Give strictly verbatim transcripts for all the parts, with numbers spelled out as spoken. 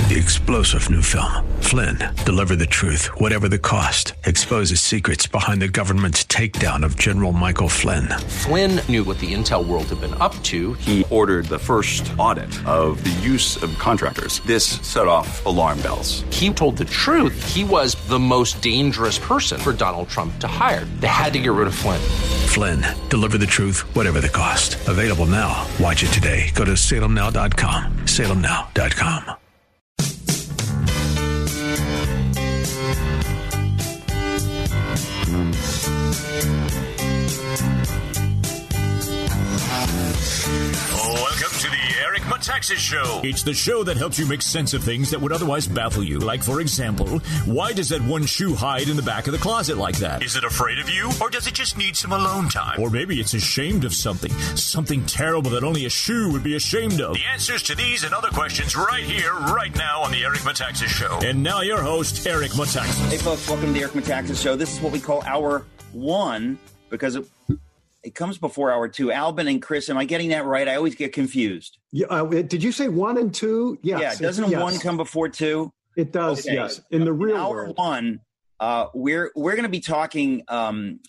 The explosive new film, Flynn, deliver the truth, whatever the cost, exposes secrets behind the government's takedown of General Michael Flynn. Flynn knew what the intel world had been up to. He ordered the first audit of the use of contractors. This set off alarm bells. He told the truth. He was the most dangerous person for Donald Trump to hire. They had to get rid of Flynn. Flynn, deliver the truth, whatever the cost. Available now. Watch it today. Go to salem now dot com. salem now dot com. Welcome to the Eric Metaxas Show. It's the show that helps you make sense of things that would otherwise baffle you. Like, for example, why does that one shoe hide in the back of the closet like that? Is it afraid of you, or does it just need some alone time? Or maybe it's ashamed of something, something terrible that only a shoe would be ashamed of. The answers to these and other questions right here, right now on the Eric Metaxas Show. And now your host, Eric Metaxas. Hey, folks, welcome to the Eric Metaxas Show. This is what we call Hour One because it... It comes before hour two. Albin and Chris, am I getting that right? I always get confused. Yeah, uh, did you say one and two? Yes. Yeah, doesn't yes. one come before two? It does, okay. Yes. In the real In hour world. one, uh, we're we're going to be talking um,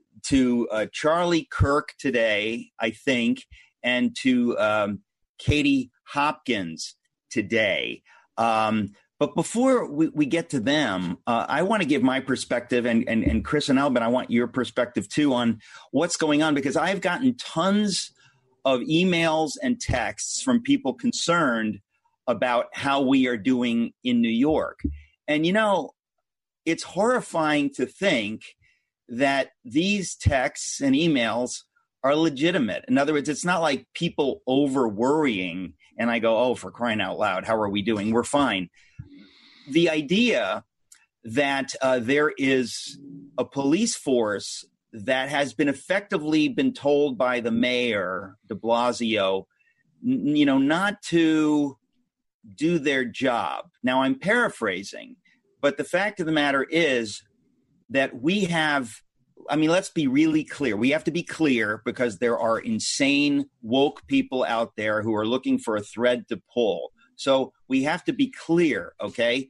to uh, Charlie Kirk today, I think, and to um, Katie Hopkins today. Um, But before we, we get to them, uh, I want to give my perspective, and, and, and Chris and Albin, I want your perspective too on what's going on, because I've gotten tons of emails and texts from people concerned about how we are doing in New York. And, you know, it's horrifying to think that these texts and emails are legitimate. In other words, it's not like people over worrying and I go, oh, for crying out loud, how are we doing? We're fine. The idea that uh, there is a police force that has been effectively been told by the mayor, de Blasio, n- you know, not to do their job. Now, I'm paraphrasing, but the fact of the matter is that we have, I mean, let's be really clear. We have to be clear because there are insane woke people out there who are looking for a thread to pull. So we have to be clear, okay?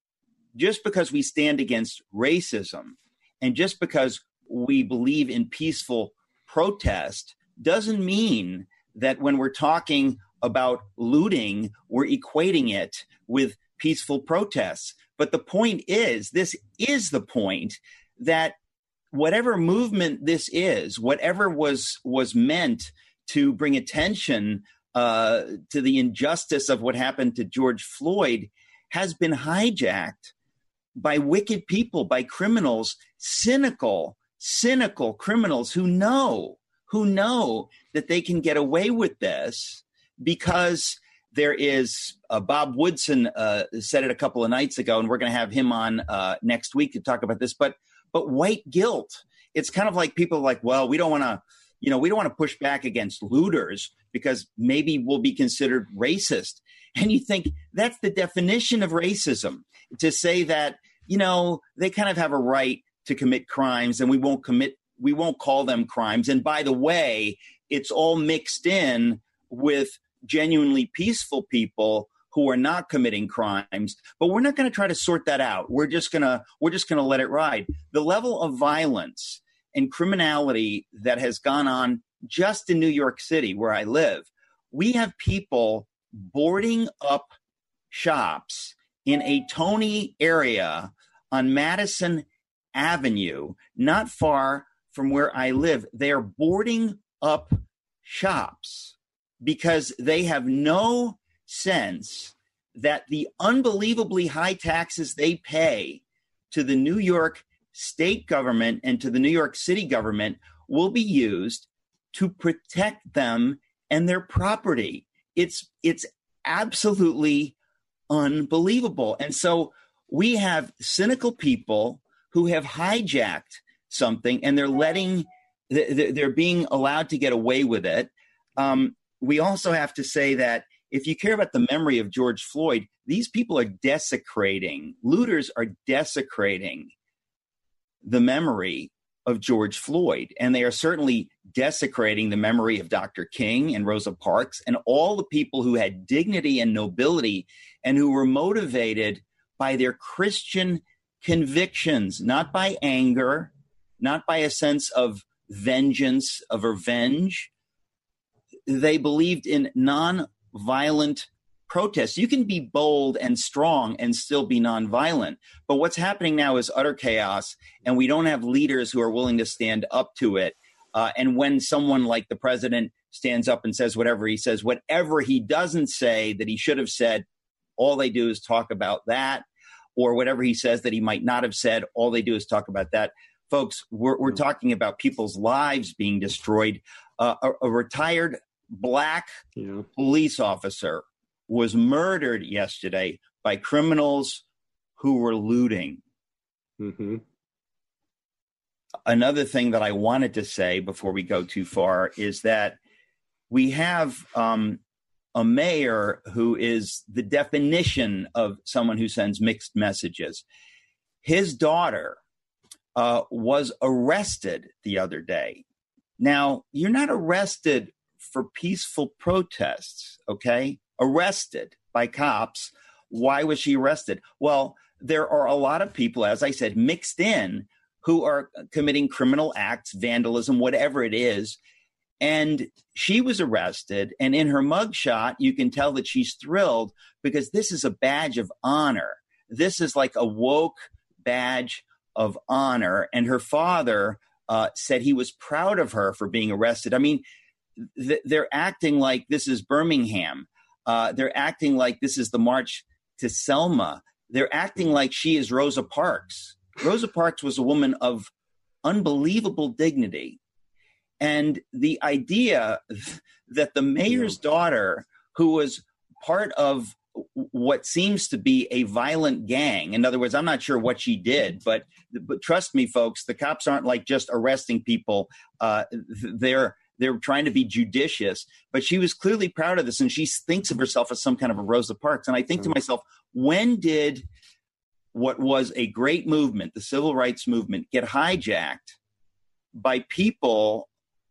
Just because we stand against racism and just because we believe in peaceful protest doesn't mean that when we're talking about looting, we're equating it with peaceful protests. But the point is, this is the point, that whatever movement this is, whatever was was meant to bring attention uh, to the injustice of what happened to George Floyd, has been hijacked by wicked people, by criminals, cynical, cynical criminals who know, who know that they can get away with this because there is uh, Bob Woodson uh, said it a couple of nights ago, and we're going to have him on uh, next week to talk about this. But but white guilt. It's kind of like people are like, well, we don't want to, you know, we don't want to push back against looters because maybe we'll be considered racist. And you think that's the definition of racism, to say that, you know, they kind of have a right to commit crimes and we won't commit, we won't call them crimes. And by the way, it's all mixed in with genuinely peaceful people who are not committing crimes, but we're not going to try to sort that out. We're just going to, we're just going to let it ride. The level of violence and criminality that has gone on just in New York City, where I live, we have people boarding up shops in a Tony area on Madison Avenue, not far from where I live. They are boarding up shops because they have no sense that the unbelievably high taxes they pay to the New York state government and to the New York City government will be used to protect them and their property. It's it's absolutely unbelievable. And so we have cynical people who have hijacked something and they're letting, they're being allowed to get away with it. Um, we also have to say that if you care about the memory of George Floyd, these people are desecrating, looters are desecrating the memory of George Floyd. And they are certainly desecrating the memory of Doctor King and Rosa Parks and all the people who had dignity and nobility and who were motivated by their Christian convictions, not by anger, not by a sense of vengeance, of revenge. They believed in non-violent protests. You can be bold and strong and still be nonviolent. But what's happening now is utter chaos, and we don't have leaders who are willing to stand up to it. Uh, and when someone like the president stands up and says whatever he says, whatever he doesn't say that he should have said, all they do is talk about that, or whatever he says that he might not have said, all they do is talk about that. Folks, we're, we're talking about people's lives being destroyed. Uh, a, a retired black yeah. police officer was murdered yesterday by criminals who were looting. Mm-hmm. Another thing that I wanted to say before we go too far is that we have um, a mayor who is the definition of someone who sends mixed messages. His daughter uh, was arrested the other day. Now, you're not arrested for peaceful protests, okay? Arrested by cops. Why was she arrested? Well, there are a lot of people, as I said, mixed in who are committing criminal acts, vandalism, whatever it is. And she was arrested. And in her mugshot, you can tell that she's thrilled because this is a badge of honor. This is like a woke badge of honor. And her father uh, said he was proud of her for being arrested. I mean, th- they're acting like this is Birmingham. Uh, they're acting like this is the March to Selma. They're acting like she is Rosa Parks. Rosa Parks was a woman of unbelievable dignity. And the idea that the mayor's daughter, who was part of what seems to be a violent gang, in other words, I'm not sure what she did, but but trust me, folks, the cops aren't like just arresting people. Uh, they're They're trying to be judicious, but she was clearly proud of this, and she thinks of herself as some kind of a Rosa Parks. And I think to myself, when did what was a great movement, the civil rights movement, get hijacked by people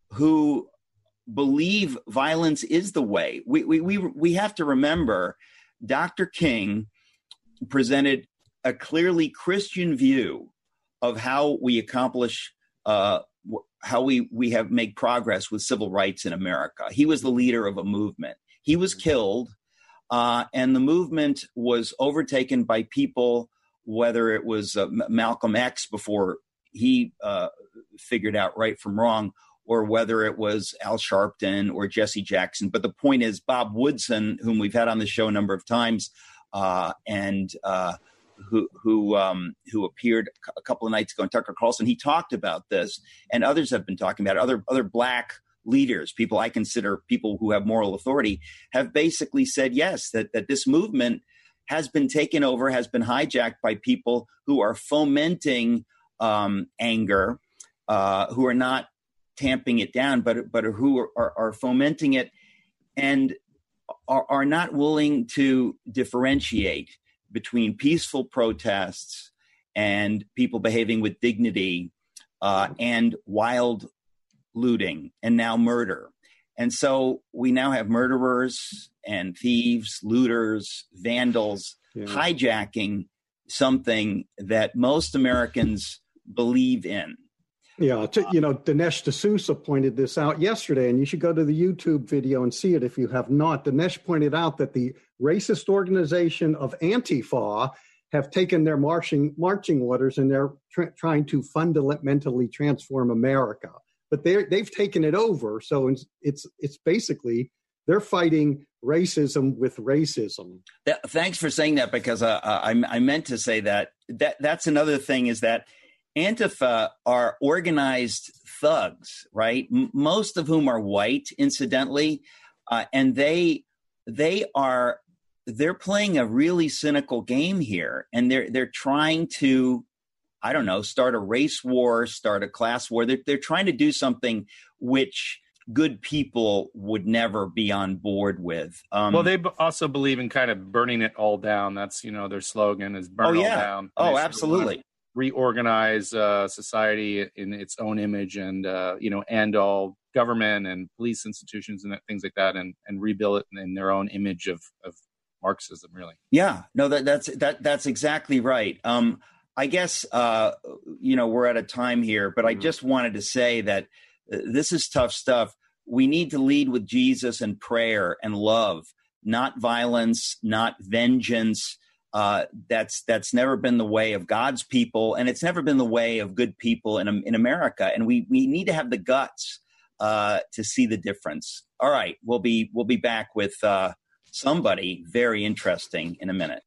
who believe violence is the way? We we we we have to remember, Doctor King presented a clearly Christian view of how we accomplish uh, how we, we have made progress with civil rights in America. He was the leader of a movement. He was killed, uh, and the movement was overtaken by people, whether it was uh, Malcolm X before he uh, figured out right from wrong, or whether it was Al Sharpton or Jesse Jackson. But the point is, Bob Woodson, whom we've had on the show a number of times, uh, and uh, who who um, who appeared a couple of nights ago in Tucker Carlson, he talked about this, and others have been talking about it. Other other black leaders, people I consider people who have moral authority, have basically said yes, that that this movement has been taken over, has been hijacked by people who are fomenting um, anger, uh, who are not tamping it down, but but who are, are, are fomenting it, and are, are not willing to differentiate between peaceful protests and people behaving with dignity uh, and wild looting and now murder. And so we now have murderers and thieves, looters, vandals, yeah. hijacking something that most Americans believe in. Yeah, to, you know, Dinesh D'Souza pointed this out yesterday, and you should go to the YouTube video and see it if you have not. Dinesh pointed out that the racist organization of Antifa have taken their marching marching orders, and they're tr- trying to fundamentally transform America. But they they've taken it over, so it's it's, it's basically they're fighting racism with racism. That, thanks for saying that, because uh, I, I meant to say that. That that's another thing is that Antifa are organized thugs, right? M- most of whom are white, incidentally, uh, and they they are they're playing a really cynical game here, and they're they're trying to, I don't know, start a race war, start a class war. They're they're trying to do something which good people would never be on board with. Um, well, they b- also believe in kind of burning it all down. That's, you know, their slogan is burn oh, it yeah. all down. Oh, absolutely. reorganize uh, society in its own image and, uh, you know, end all government and police institutions and things like that and, and rebuild it in their own image of, of Marxism, really. Yeah, no, that, that's that that's exactly right. Um, I guess, uh, you know, we're at a time here, but I just wanted to say that uh, this is tough stuff. We need to lead with Jesus and prayer and love, not violence, not vengeance. Uh, that's that's never been the way of God's people, and it's never been the way of good people in in America. And we we need to have the guts uh, to see the difference. All right, we'll be we'll be back with uh, somebody very interesting in a minute.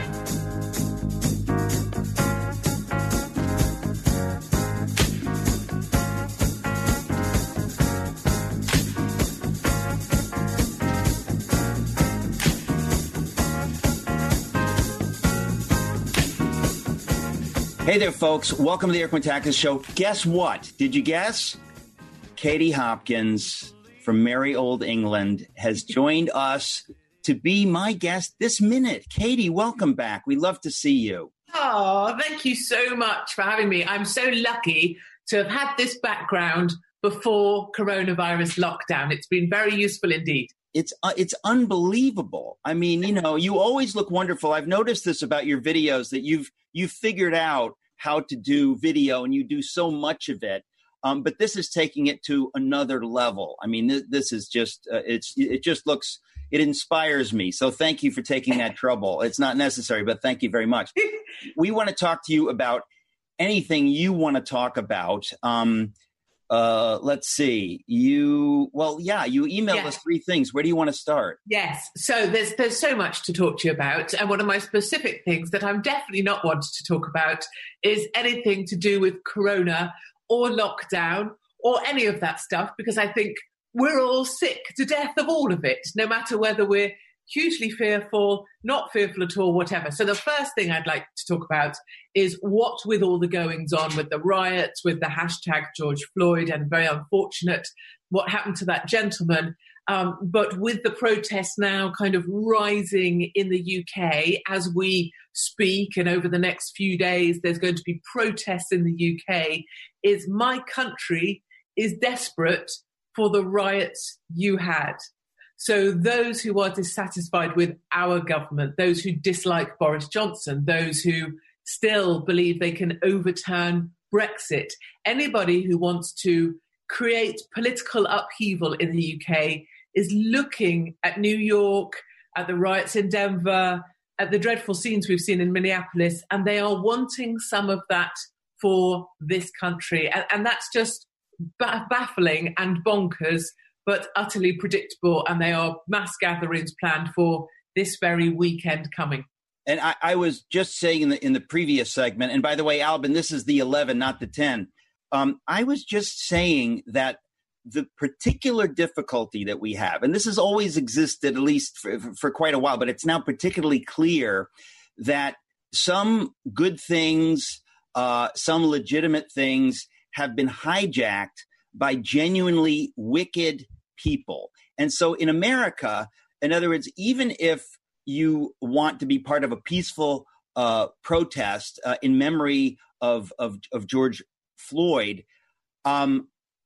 Hey there, folks. Welcome to the Eric Metaxas Show. Guess what? Did you guess? Katie Hopkins from merry old England has joined us to be my guest this minute. Katie, welcome back. We love to see you. Oh, thank you so much for having me. I'm so lucky to have had this background before coronavirus lockdown. It's been very useful indeed. It's uh, it's unbelievable. I mean, you know, you always look wonderful. I've noticed this about your videos, that you've you've figured out how to do video and you do so much of it. Um, but this is taking it to another level. I mean, th- this is just uh, it's it just looks it inspires me. So thank you for taking that trouble. It's not necessary, but thank you very much. We want to talk to you about anything you want to talk about. Um, Uh, let's see. You, well, yeah, you emailed yeah. us three things. Where do you want to start? Yes. So there's there's so much to talk to you about. And one of my specific things that I'm definitely not wanting to talk about is anything to do with Corona or lockdown or any of that stuff, because I think we're all sick to death of all of it, no matter whether we're hugely fearful, not fearful at all, whatever. So the first thing I'd like to talk about is what with all the goings on with the riots, with the hashtag George Floyd, and very unfortunate what happened to that gentleman. Um, but with the protests now kind of rising in the U K as we speak, and over the next few days, there's going to be protests in the U K, is my country is desperate for the riots you had. So those who are dissatisfied with our government, those who dislike Boris Johnson, those who still believe they can overturn Brexit, anybody who wants to create political upheaval in the U K is looking at New York, at the riots in Denver, at the dreadful scenes we've seen in Minneapolis, and they are wanting some of that for this country. And, and that's just ba- baffling and bonkers, but utterly predictable, and they are mass gatherings planned for this very weekend coming. And I, I was just saying in the in the previous segment, and by the way, Albin, this is the eleven, not the ten. Um, I was just saying that the particular difficulty that we have, and this has always existed, at least for, for quite a while, but it's now particularly clear that some good things, uh, some legitimate things have been hijacked by genuinely wicked people. And so in America, in other words, even if you want to be part of a peaceful uh, protest uh, in memory of, of, of George Floyd, um,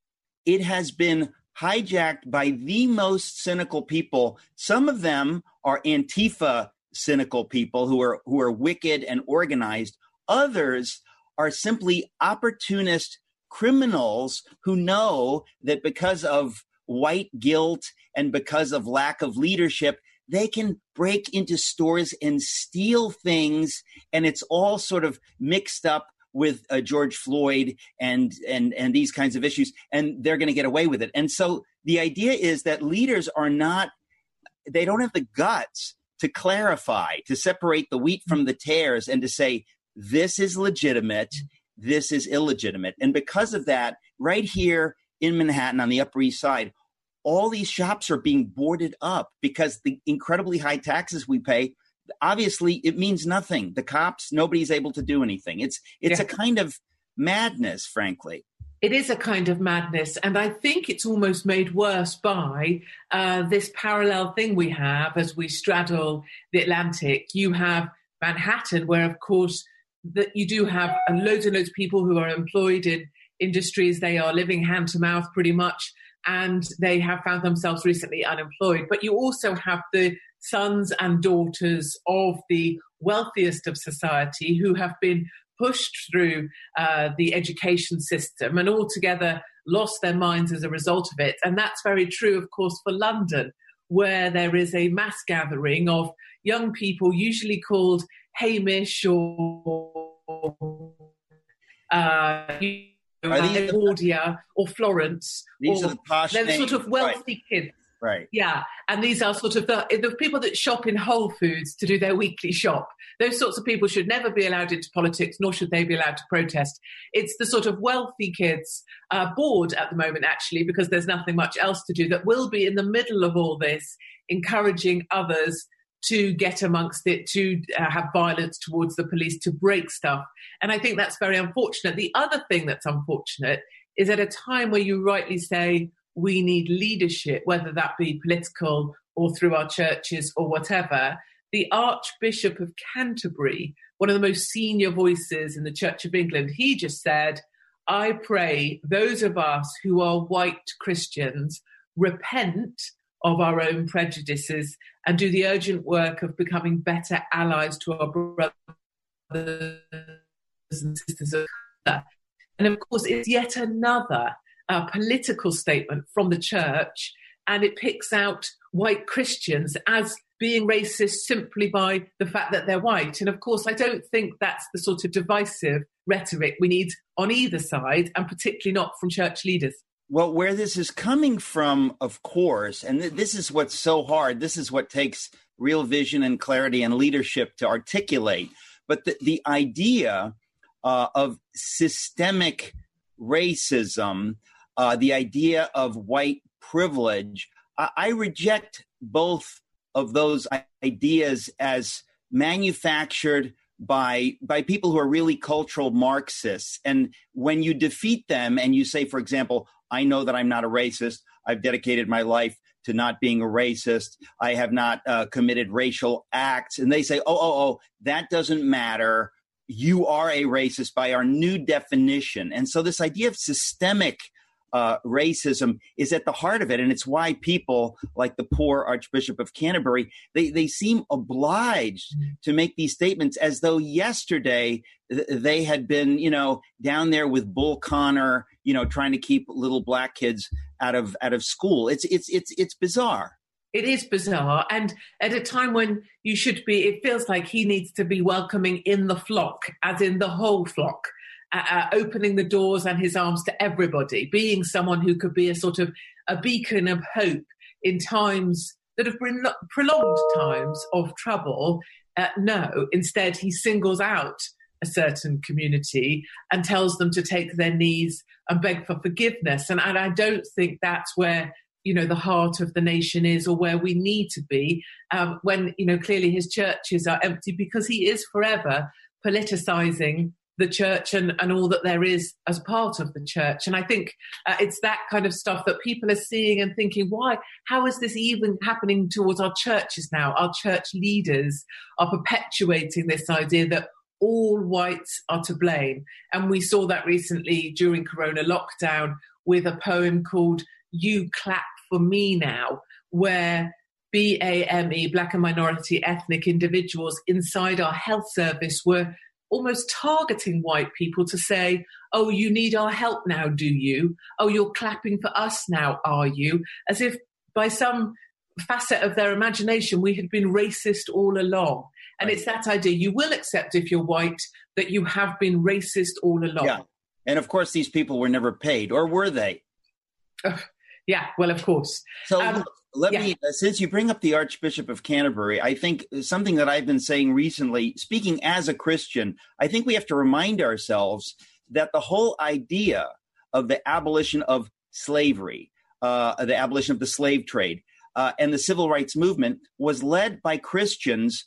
it has been hijacked by the most cynical people. Some of them are Antifa cynical people who are who are wicked and organized. Others are simply opportunist criminals who know that because of white guilt and because of lack of leadership, they can break into stores and steal things. And it's all sort of mixed up with uh, George Floyd and, and, and these kinds of issues, and they're going to get away with it. And so the idea is that leaders are not, they don't have the guts to clarify, to separate the wheat from the tares and to say, this is legitimate, this is illegitimate. And because of that, right here in Manhattan on the Upper East Side, all these shops are being boarded up because the incredibly high taxes we pay, obviously it means nothing. The cops, nobody's able to do anything. It's it's yeah. a kind of madness, frankly. It is a kind of madness. And I think it's almost made worse by uh, this parallel thing we have as we straddle the Atlantic. You have Manhattan, where, of course, that you do have loads and loads of people who are employed in industries. They are living hand to mouth pretty much, and they have found themselves recently unemployed. But you also have the sons and daughters of the wealthiest of society who have been pushed through uh, the education system and altogether lost their minds as a result of it. And that's very true, of course, for London, where there is a mass gathering of young people, usually called Hamish or uh, Claudia or Florence. These or, are the posh they're names. sort of wealthy Right. kids. Right. Yeah, and these are sort of the, the people that shop in Whole Foods to do their weekly shop. Those sorts of people should never be allowed into politics, nor should they be allowed to protest. It's the sort of wealthy kids, uh, bored at the moment, actually, because there's nothing much else to do, that will be in the middle of all this, encouraging others to get amongst it, to uh, have violence towards the police, to break stuff. And I think that's very unfortunate. The other thing that's unfortunate is at a time where you rightly say, we need leadership, whether that be political or through our churches or whatever. The Archbishop of Canterbury, one of the most senior voices in the Church of England, he just said, I pray those of us who are white Christians repent of our own prejudices and do the urgent work of becoming better allies to our brothers and sisters of color. And of course, it's yet another a political statement from the church, and it picks out white Christians as being racist simply by the fact that they're white. And of course, I don't think that's the sort of divisive rhetoric we need on either side, and particularly not from church leaders. Well, where this is coming from, of course, and th- this is what's so hard, this is what takes real vision and clarity and leadership to articulate. But the, the idea uh, of systemic racism, Uh, the idea of white privilege, I, I reject both of those ideas as manufactured by by people who are really cultural Marxists. And when you defeat them and you say, for example, I know that I'm not a racist, I've dedicated my life to not being a racist, I have not uh, committed racial acts, and they say, oh, oh, oh, that doesn't matter. You are a racist by our new definition. And so this idea of systemic Uh, racism is at the heart of it. And it's why people like the poor Archbishop of Canterbury, they, they seem obliged to make these statements as though yesterday th- they had been, you know, down there with Bull Connor, you know, trying to keep little black kids out of out of school. It's it's it's it's bizarre. It is bizarre. And at a time when you should be, it feels like he needs to be welcoming in the flock, as in the whole flock. Uh, opening the doors and his arms to everybody, being someone who could be a sort of a beacon of hope in times that have been prolonged times of trouble. Uh, no, instead he singles out a certain community and tells them to take their knees and beg for forgiveness. And, and I don't think that's where, you know, the heart of the nation is, or where we need to be, um, when, you know, clearly his churches are empty, because he is forever politicizing the church and, and all that there is as part of the church. And I think uh, it's that kind of stuff that people are seeing and thinking, why, how is this even happening towards our churches now? Our church leaders are perpetuating this idea that all whites are to blame. And we saw that recently during Corona lockdown with a poem called You Clap for Me Now, where B A M E, Black and Minority Ethnic Individuals inside our health service were almost targeting white people to say, oh, you need our help now, do you? Oh, you're clapping for us now, are you? As if by some facet of their imagination, we had been racist all along. And right. It's that idea, you will accept if you're white that you have been racist all along. Yeah. And of course, these people were never paid, or were they? Uh, yeah, well, of course. So um, let yeah. me, uh, since you bring up the Archbishop of Canterbury, I think something that I've been saying recently, speaking as a Christian, I think we have to remind ourselves that the whole idea of the abolition of slavery, uh, the abolition of the slave trade, uh, and the civil rights movement was led by Christians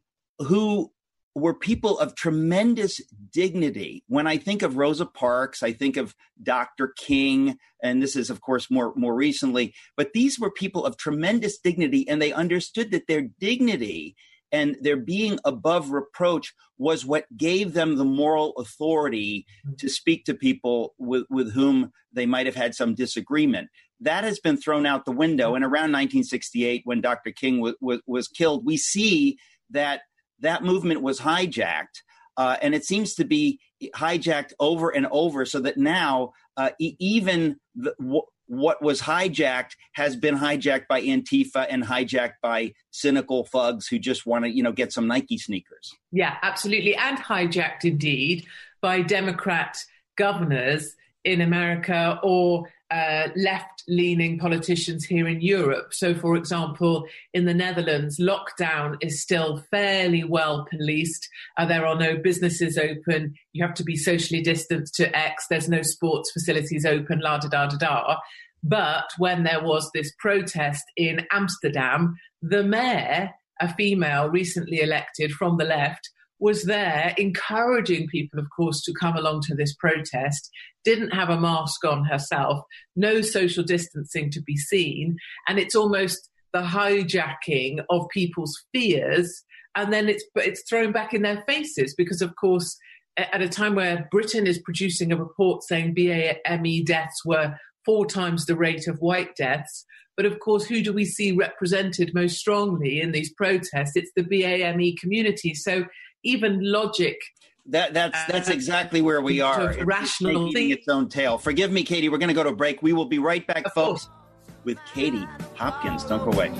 who were people of tremendous dignity. When I think of Rosa Parks, I think of Doctor King, and this is, of course, more, more recently, but these were people of tremendous dignity, and they understood that their dignity and their being above reproach was what gave them the moral authority to speak to people with, with whom they might have had some disagreement. That has been thrown out the window. And around nineteen sixty-eight, when Doctor King w- w- was killed, we see that that movement was hijacked. Uh, and it seems to be hijacked over and over, so that now uh, e- even the, w- what was hijacked has been hijacked by Antifa and hijacked by cynical thugs who just want to, you know, get some Nike sneakers. Yeah, absolutely. And hijacked indeed by Democrat governors in America or uh, left-leaning politicians here in Europe. So, for example, in the Netherlands, lockdown is still fairly well policed. Uh, there are no businesses open. You have to be socially distanced to X. There's no sports facilities open, la da da da da. But when there was this protest in Amsterdam, the mayor, a female recently elected from the left, was there encouraging people, of course, to come along to this protest, didn't have a mask on herself, no social distancing to be seen. And it's almost the hijacking of people's fears. And then it's, it's thrown back in their faces because, of course, at a time where Britain is producing a report saying B A M E deaths were four times the rate of white deaths. But of course, who do we see represented most strongly in these protests? It's the B A M E community. So even logic. That, that's that's uh, exactly where we are. It's rational eating its own tail. Forgive me, Katie. We're going to go to a break. We will be right back, of folks, course. with Katie Hopkins. Don't go away.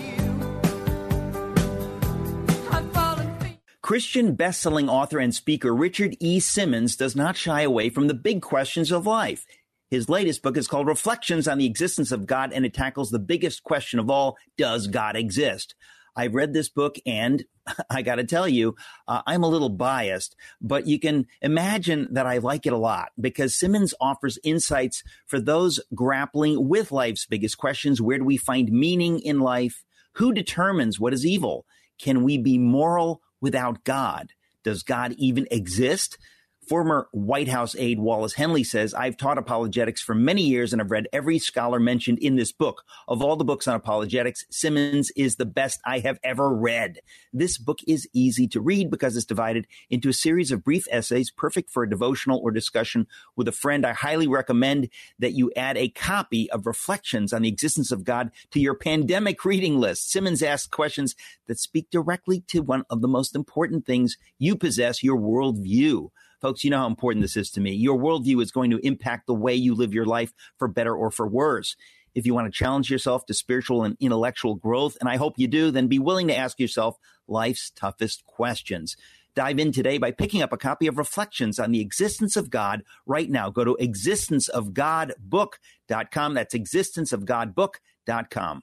Christian best-selling author and speaker Richard E. Simmons does not shy away from the big questions of life. His latest book is called Reflections on the Existence of God, and it tackles the biggest question of all: does God exist? I've read this book, and I got to tell you, uh, I'm a little biased, but you can imagine that I like it a lot because Simmons offers insights for those grappling with life's biggest questions. Where do we find meaning in life? Who determines what is evil? Can we be moral without God? Does God even exist? Former White House aide Wallace Henley says, I've taught apologetics for many years and I've read every scholar mentioned in this book. Of all the books on apologetics, Simmons is the best I have ever read. This book is easy to read because it's divided into a series of brief essays, perfect for a devotional or discussion with a friend. I highly recommend that you add a copy of Reflections on the Existence of God to your pandemic reading list. Simmons asks questions that speak directly to one of the most important things you possess, your worldview. Folks, you know how important this is to me. Your worldview is going to impact the way you live your life for better or for worse. If you want to challenge yourself to spiritual and intellectual growth, and I hope you do, then be willing to ask yourself life's toughest questions. Dive in today by picking up a copy of Reflections on the Existence of God right now. Go to existence of god book dot com. That's existence of god book dot com.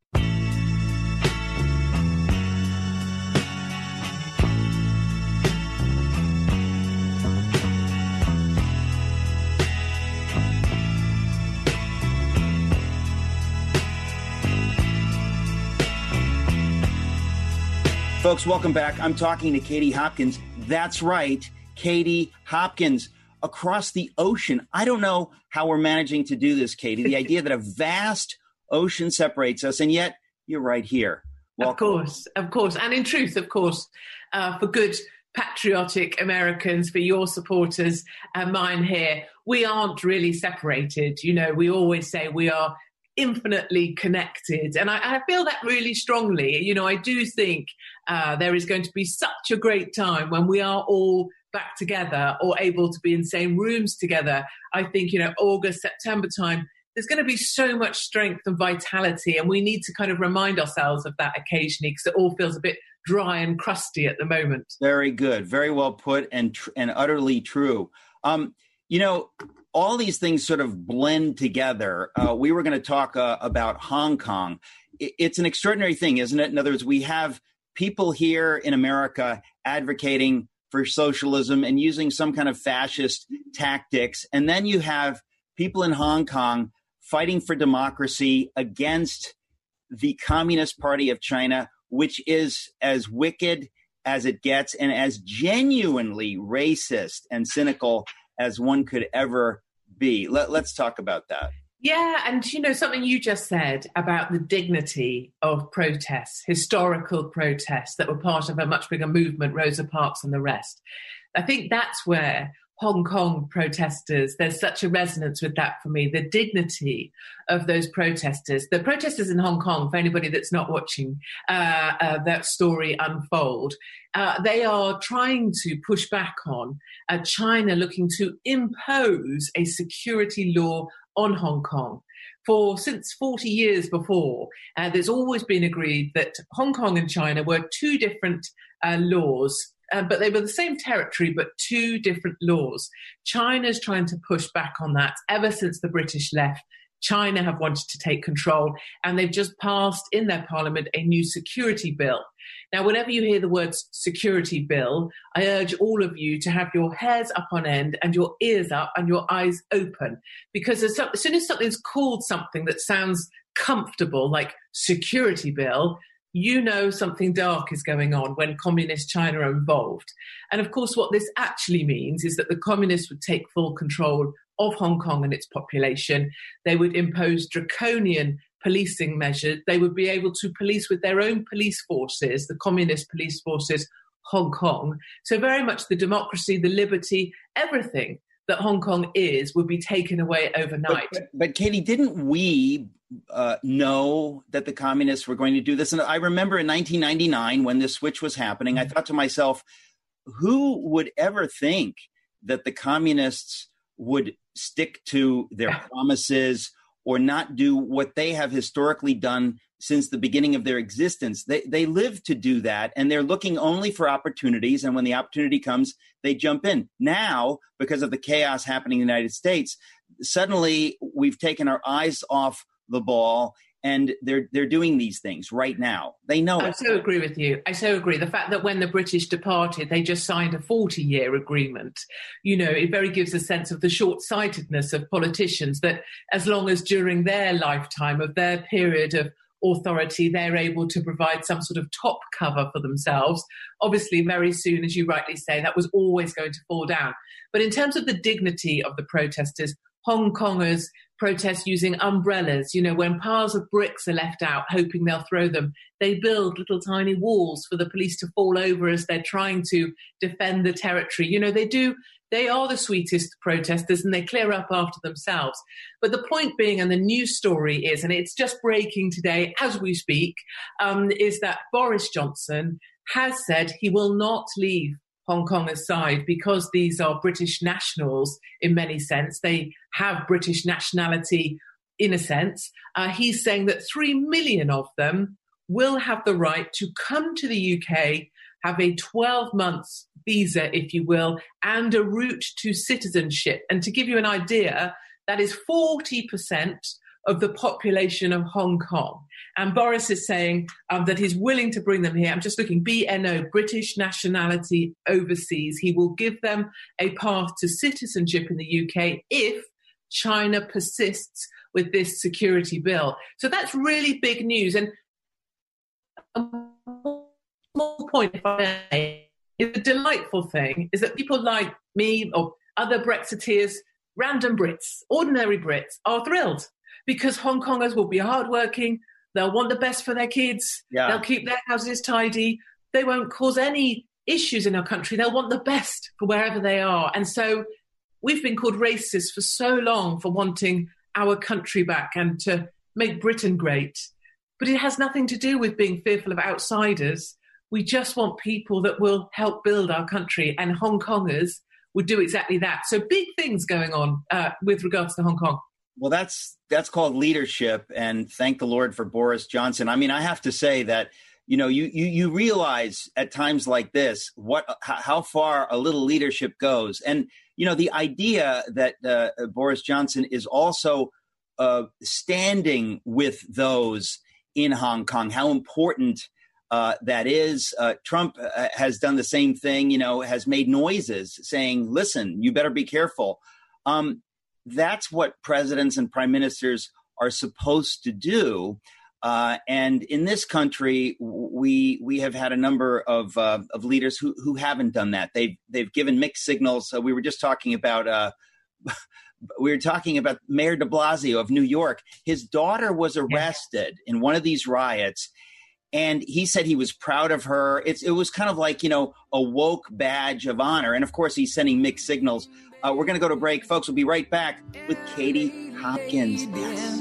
Folks, welcome back. I'm talking to Katie Hopkins. That's right, Katie Hopkins, across the ocean. I don't know how we're managing to do this, Katie. The idea that a vast ocean separates us, and yet you're right here. Welcome. Of course, of course. And in truth, of course, uh, for good patriotic Americans, for your supporters and mine here, we aren't really separated. You know, we always say we are infinitely connected. And I, I feel that really strongly. You know, I do think uh, there is going to be such a great time when we are all back together or able to be in the same rooms together. I think, you know, August, September time, there's going to be so much strength and vitality. And we need to kind of remind ourselves of that occasionally because it all feels a bit dry and crusty at the moment. Very good. Very well put and, tr- and utterly true. Um, you know, all these things sort of blend together. Uh, we were going to talk uh, about Hong Kong. It, it's an extraordinary thing, isn't it? In other words, we have people here in America advocating for socialism and using some kind of fascist tactics. And then you have people in Hong Kong fighting for democracy against the Communist Party of China, which is as wicked as it gets and as genuinely racist and cynical as one could ever be. Let, let's talk about that. Yeah, and you know, something you just said about the dignity of protests, historical protests that were part of a much bigger movement, Rosa Parks and the rest. I think that's where Hong Kong protesters, there's such a resonance with that for me, the dignity of those protesters. The protesters in Hong Kong, for anybody that's not watching uh, uh, that story unfold, uh, they are trying to push back on uh, China looking to impose a security law on Hong Kong. For since forty years before, uh, there's always been agreed that Hong Kong and China were two different uh, laws, uh, but they were the same territory, but two different laws. China's trying to push back on that ever since the British left. China have wanted to take control, and they've just passed in their parliament a new security bill. Now, whenever you hear the words security bill, I urge all of you to have your hairs up on end and your ears up and your eyes open, because as soon as something's called something that sounds comfortable, like security bill, you know something dark is going on when communist China are involved. And of course, what this actually means is that the communists would take full control of Hong Kong and its population. They would impose draconian policing measures. They would be able to police with their own police forces, the communist police forces, Hong Kong. So very much the democracy, the liberty, everything that Hong Kong is would be taken away overnight. But, but, but Katie, didn't we uh, know that the communists were going to do this? And I remember in nineteen ninety-nine when this switch was happening, I thought to myself, who would ever think that the communists would stick to their promises or not do what they have historically done since the beginning of their existence? They they live to do that, and they're looking only for opportunities. And when the opportunity comes, they jump in. Now, because of the chaos happening in the United States, suddenly we've taken our eyes off the ball, and they're they're doing these things right now. They know I it. so agree with you. I so agree. The fact that when the British departed, they just signed a forty-year agreement, you know, it very gives a sense of the short-sightedness of politicians, that as long as during their lifetime of their period of authority, they're able to provide some sort of top cover for themselves. Obviously, very soon, as you rightly say, that was always going to fall down. But in terms of the dignity of the protesters, Hong Kongers protest using umbrellas. You know, when piles of bricks are left out, hoping they'll throw them, they build little tiny walls for the police to fall over as they're trying to defend the territory. You know, they do, they are the sweetest protesters, and they clear up after themselves. But the point being, and the news story is, and it's just breaking today as we speak, um, is that Boris Johnson has said he will not leave Hong Kong aside because these are British nationals in many sense. They have British nationality in a sense. Uh, he's saying that three million of them will have the right to come to the U K, have a twelve months visa, if you will, and a route to citizenship. And to give you an idea, that is forty percent of the population of Hong Kong. And Boris is saying um, that he's willing to bring them here. I'm just looking, B N O, British nationality overseas. He will give them a path to citizenship in the U K if China persists with this security bill. So that's really big news. And a small point, if I may, is the delightful thing is that people like me or other Brexiteers, random Brits, ordinary Brits, are thrilled because Hong Kongers will be hardworking. They'll want the best for their kids. Yeah. They'll keep their houses tidy. They won't cause any issues in our country. They'll want the best for wherever they are. And so we've been called racist for so long for wanting our country back and to make Britain great. But it has nothing to do with being fearful of outsiders. We just want people that will help build our country. And Hong Kongers would do exactly that. So big things going on uh, with regards to Hong Kong. Well, that's that's called leadership, and thank the Lord for Boris Johnson. I mean, I have to say that, you know, you you, you realize at times like this what how far a little leadership goes. And, you know, the idea that uh, Boris Johnson is also uh, standing with those in Hong Kong, how important uh, that is. Uh, Trump uh, has done the same thing, you know, has made noises saying, listen, you better be careful. Um That's what presidents and prime ministers are supposed to do. Uh, and in this country, we we have had a number of uh, of leaders who who haven't done that. They've they've given mixed signals. So we were just talking about uh, We were talking about Mayor de Blasio of New York. His daughter was arrested in one of these riots, and he said he was proud of her. It's, it was kind of like, you know, a woke badge of honor. And, of course, he's sending mixed signals. Uh, we're going to go to break. Folks, we'll be right back with Katie Hopkins. Yes.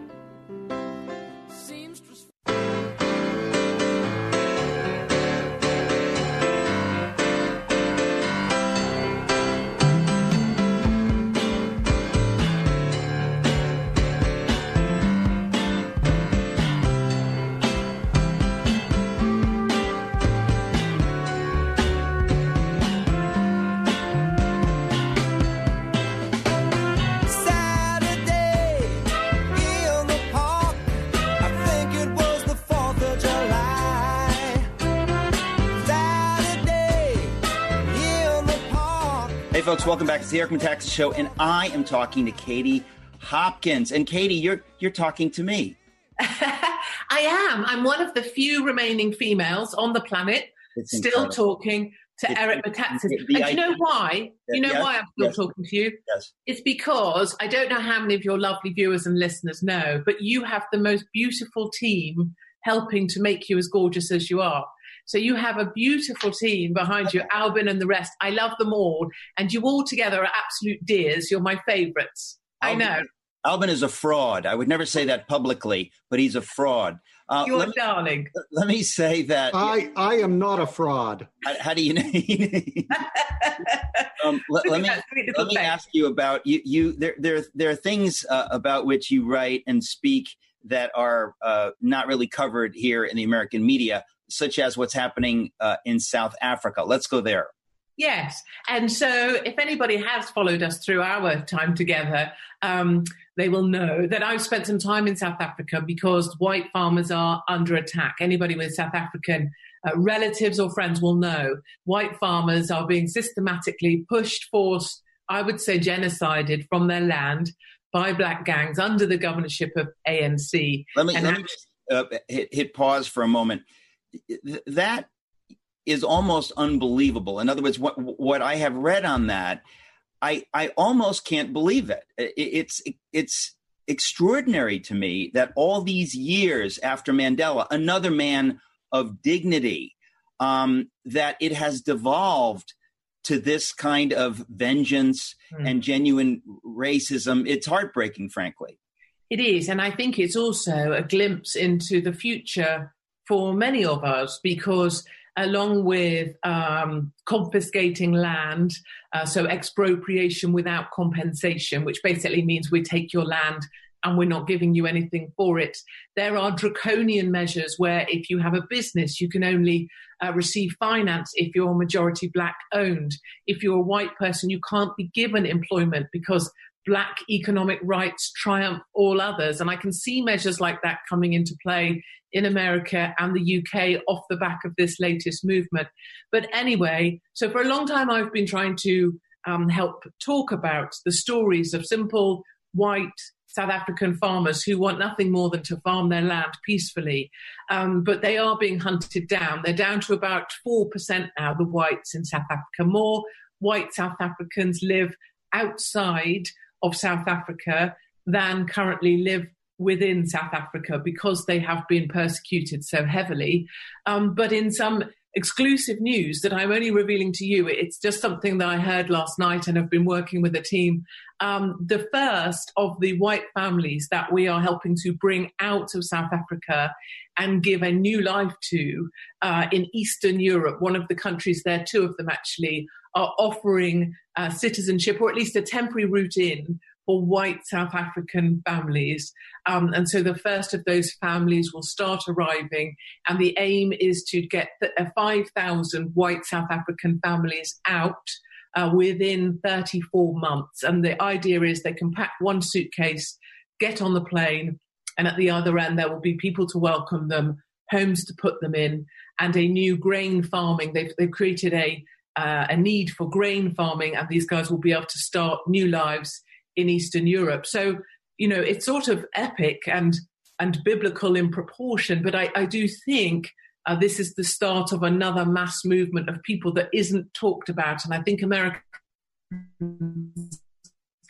Hey, folks, welcome back to the Eric Metaxas Show, and I am talking to Katie Hopkins. And Katie, you're you're talking to me. I am. I'm one of the few remaining females on the planet it's still incredible. talking to it's, Eric Metaxas. And do you know why? Do you know yes, why I'm still yes. talking to you? Yes. It's because I don't know how many of your lovely viewers and listeners know, but you have the most beautiful team helping to make you as gorgeous as you are. So you have a beautiful team behind you, Albin and the rest. I love them all. And you all together are absolute dears. You're my favorites. Albin, I know. Albin is a fraud. I would never say that publicly, but he's a fraud. Uh, You're a darling. Let me say that. I, I am not a fraud. How, how do you know? um, let, let me, let me ask you about, you. You there, there, there are things uh, about which you write and speak that are uh, not really covered here in the American media, such as what's happening uh, in South Africa. Let's go there. Yes. And so if anybody has followed us through our time together, um, they will know that I've spent some time in South Africa because white farmers are under attack. Anybody with South African uh, relatives or friends will know white farmers are being systematically pushed, forced, I would say genocided from their land by black gangs under the governorship of A N C. Let me, let me just uh, hit, hit pause for a moment. That is almost unbelievable. In other words, what what I have read on that, I I almost can't believe it. It's it's extraordinary to me that all these years after Mandela, another man of dignity, um, that it has devolved to this kind of vengeance mm. and genuine racism. It's heartbreaking, frankly. It is, and I think it's also a glimpse into the future for many of us, because along with um, confiscating land, uh, so expropriation without compensation, which basically means we take your land and we're not giving you anything for it. There are draconian measures where if you have a business, you can only uh, receive finance if you're majority black owned. If you're a white person, you can't be given employment because black economic rights triumph all others. And I can see measures like that coming into play in America and the U K off the back of this latest movement. But anyway, so for a long time, I've been trying to um, help talk about the stories of simple white South African farmers who want nothing more than to farm their land peacefully. Um, but they are being hunted down. They're down to about four percent now, the whites in South Africa. More white South Africans live outside of South Africa than currently live within South Africa because they have been persecuted so heavily. Um, but in some exclusive news that I'm only revealing to you, it's just something that I heard last night and have been working with a team. Um, the first of the white families that we are helping to bring out of South Africa and give a new life to uh, in Eastern Europe, one of the countries there, two of them actually, are offering uh, citizenship or at least a temporary route in for white South African families. Um, and so the first of those families will start arriving, and the aim is to get five thousand white South African families out uh, within thirty-four months. And the idea is they can pack one suitcase, get on the plane, and at the other end there will be people to welcome them, homes to put them in, and a new grain farming. They've, they've created a, uh, a need for grain farming, and these guys will be able to start new lives in Eastern Europe. So, you know, it's sort of epic and and biblical in proportion, but I, I do think uh, this is the start of another mass movement of people that isn't talked about. And I think America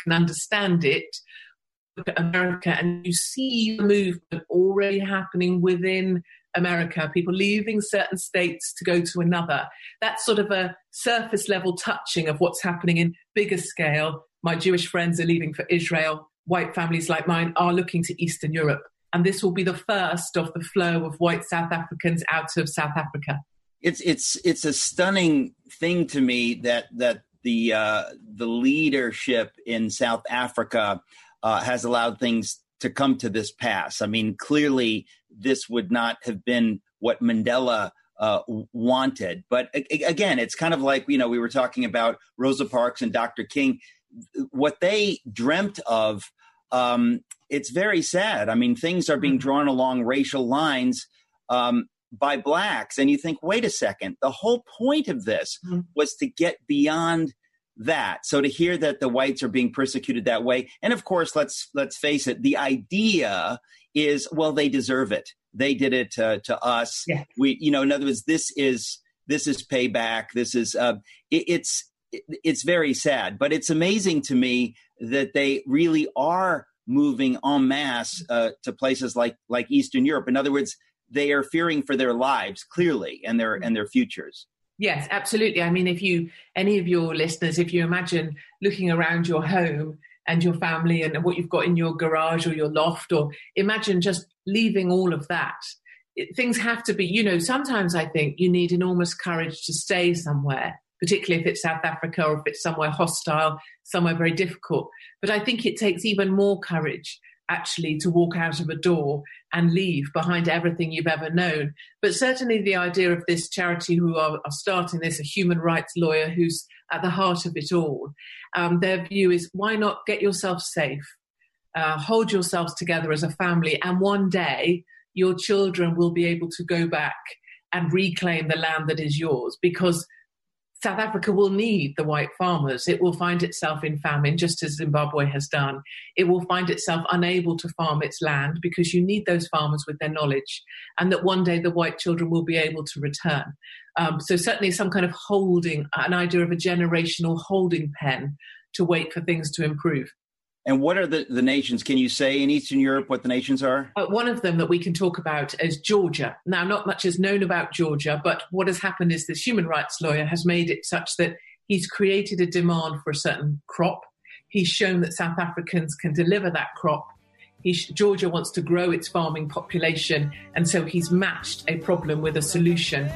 can understand it, look at America, and you see the movement already happening within America, people leaving certain states to go to another. That's sort of a surface level touching of what's happening in bigger scale. My Jewish friends are leaving for Israel. White families like mine are looking to Eastern Europe. And this will be the first of the flow of white South Africans out of South Africa. It's it's it's a stunning thing to me that that the uh, the leadership in South Africa uh, has allowed things to come to this pass. I mean, clearly this would not have been what Mandela uh, wanted. But a- again, it's kind of like, you know, we were talking about Rosa Parks and Doctor King. What they dreamt of, um, it's very sad. I mean, things are being drawn along racial lines um, by blacks. And you think, wait a second, the whole point of this mm-hmm. was to get beyond that. So to hear that the whites are being persecuted that way. And of course, let's let's face it, the idea is, well, they deserve it. They did it to, to us. Yeah. We, you know, in other words, this is this is payback. This is uh, it, it's it, it's very sad, but it's amazing to me that they really are moving en masse uh, to places like like Eastern Europe. In other words, they are fearing for their lives clearly and their and their futures. Yes, absolutely. I mean, if you, any of your listeners, if you imagine looking around your home and your family and what you've got in your garage or your loft, or imagine just leaving all of that, it, things have to be, you know, sometimes I think you need enormous courage to stay somewhere, particularly if it's South Africa or if it's somewhere hostile, somewhere very difficult. But I think it takes even more courage actually to walk out of a door and leave behind everything you've ever known. But certainly the idea of this charity who are, are starting this, a human rights lawyer who's at the heart of it all, um, their view is, why not get yourself safe, uh, hold yourselves together as a family, and one day your children will be able to go back and reclaim the land that is yours, because South Africa will need the white farmers. It will find itself in famine, just as Zimbabwe has done. It will find itself unable to farm its land because you need those farmers with their knowledge, and that one day the white children will be able to return. Um, so certainly some kind of holding, an idea of a generational holding pen to wait for things to improve. And what are the, the nations? Can you say in Eastern Europe what the nations are? Uh, one of them that we can talk about is Georgia. Now, not much is known about Georgia, but what has happened is this human rights lawyer has made it such that he's created a demand for a certain crop. He's shown that South Africans can deliver that crop. He, Georgia wants to grow its farming population, and so he's matched a problem with a solution.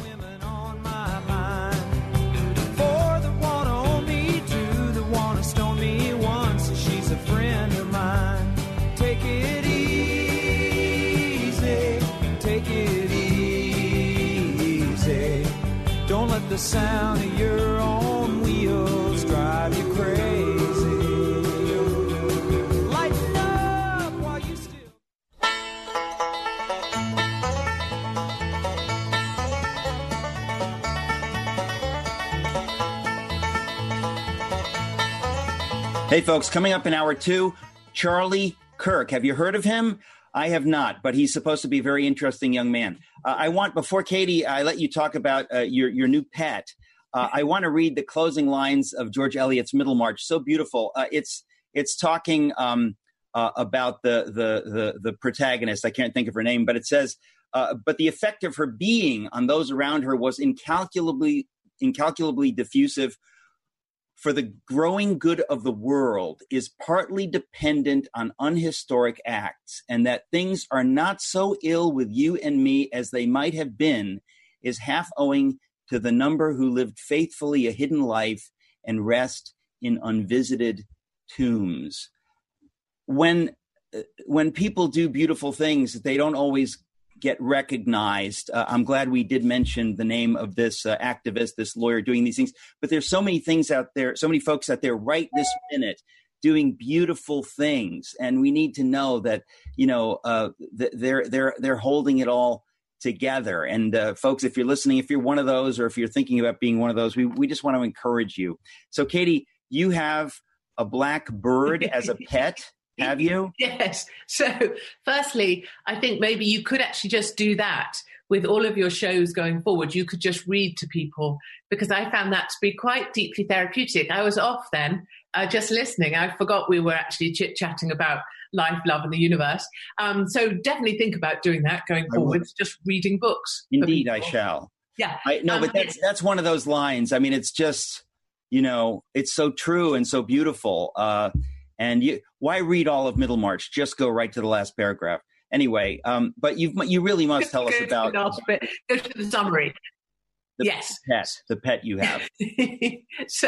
The sound of your own wheels drive you crazy. Lighten up while you still. Hey, folks, coming up in hour two, Charlie Kirk. Have you heard of him? I have not, but he's supposed to be a very interesting young man. Uh, I want, before Katie, I let you talk about uh, your, your new pet. Uh, I want to read the closing lines of George Eliot's Middlemarch. So beautiful. Uh, it's it's talking um, uh, about the, the the the protagonist. I can't think of her name, but it says, uh, but the effect of her being on those around her was incalculably incalculably diffusive. For the growing good of the world is partly dependent on unhistoric acts, and that things are not so ill with you and me as they might have been is half owing to the number who lived faithfully a hidden life and rest in unvisited tombs. When, when people do beautiful things, they don't always get recognized. Uh, I'm glad we did mention the name of this uh, activist, this lawyer doing these things. But there's so many things out there, so many folks out there right this minute doing beautiful things, and we need to know that, you know, uh, th- they're they're they're holding it all together. And uh, folks, if you're listening, if you're one of those, or if you're thinking about being one of those, we we just want to encourage you. So, Katie, you have a black bird as a pet. Have you? Yes. So firstly, I think maybe you could actually just do that with all of your shows going forward, you could just read to people, because I found that to be quite deeply therapeutic. I was off then, uh, just listening. I forgot we were actually chit-chatting about life, love, and the universe. Um, so definitely think about doing that going forward, just reading books. Indeed, I shall. Yeah. I, no, um, but that's, that's one of those lines. I mean, it's just, you know, it's so true and so beautiful. Uh, and you, why read all of Middlemarch? Just go right to the last paragraph. Anyway, um, but you you really must tell us about the last bit. Go to the summary. The yes, pet, the pet you have. So,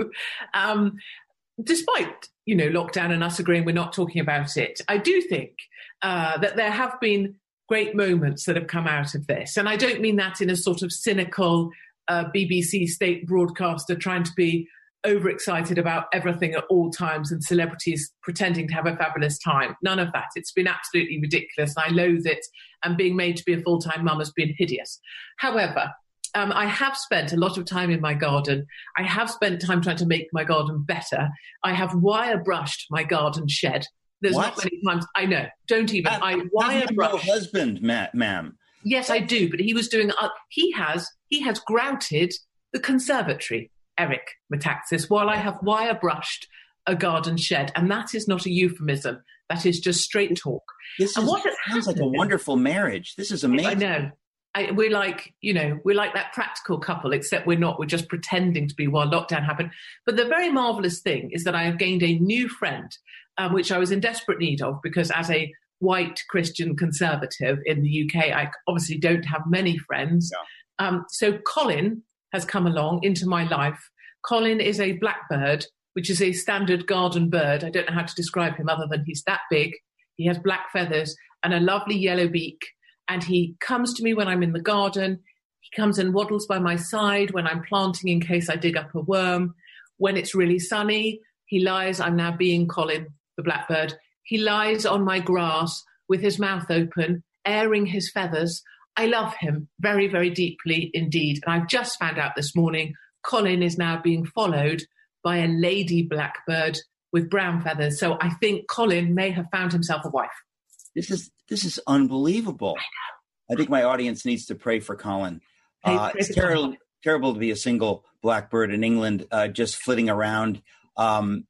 um, despite you know lockdown and us agreeing we're not talking about it, I do think uh, that there have been great moments that have come out of this, and I don't mean that in a sort of cynical uh, B B C state broadcaster trying to be overexcited about everything at all times and celebrities pretending to have a fabulous time. None of that. It's been absolutely ridiculous. I loathe it. And being made to be a full-time mum has been hideous. However, um, I have spent a lot of time in my garden. I have spent time trying to make my garden better. I have wire brushed my garden shed. There's what? not many times. I know. Don't even. I, I wire brush. No husband, ma- ma'am. Yes, I do. But he was doing. Uh, he has. He has grouted the conservatory, Eric Metaxas, while I have wire brushed a garden shed. And that is not a euphemism. That is just straight talk. This and is, what sounds like a wonderful marriage. This is amazing. I know. I, we're like, you know, we're like that practical couple, except we're not. We're just pretending to be while lockdown happened. But the very marvellous thing is that I have gained a new friend, um, which I was in desperate need of, because as a white Christian conservative in the U K, I obviously don't have many friends. Yeah. Um, so Colin has come along into my life. Colin is a blackbird, which is a standard garden bird. I don't know how to describe him other than he's that big. He has black feathers and a lovely yellow beak. And he comes to me when I'm in the garden. He comes and waddles by my side when I'm planting in case I dig up a worm. When it's really sunny, he lies, I'm now being Colin, the blackbird. He lies on my grass with his mouth open, airing his feathers. I love him very, very deeply indeed. And I've just found out this morning, Colin is now being followed by a lady blackbird with brown feathers. So I think Colin may have found himself a wife. This is this is unbelievable. I know. I think my audience needs to pray for Colin. Hey, uh, it's terrible, terrible to be a single blackbird in England, uh, just flitting around. Um,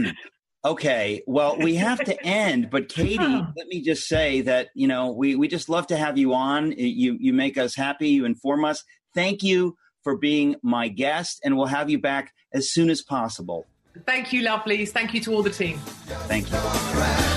okay, well, we have to end. But Katie, oh. let me just say that you know we we just love to have you on. You you make us happy. You inform us. Thank you for being my guest, and we'll have you back as soon as possible. Thank you, lovelies. Thank you to all the team. Thank you.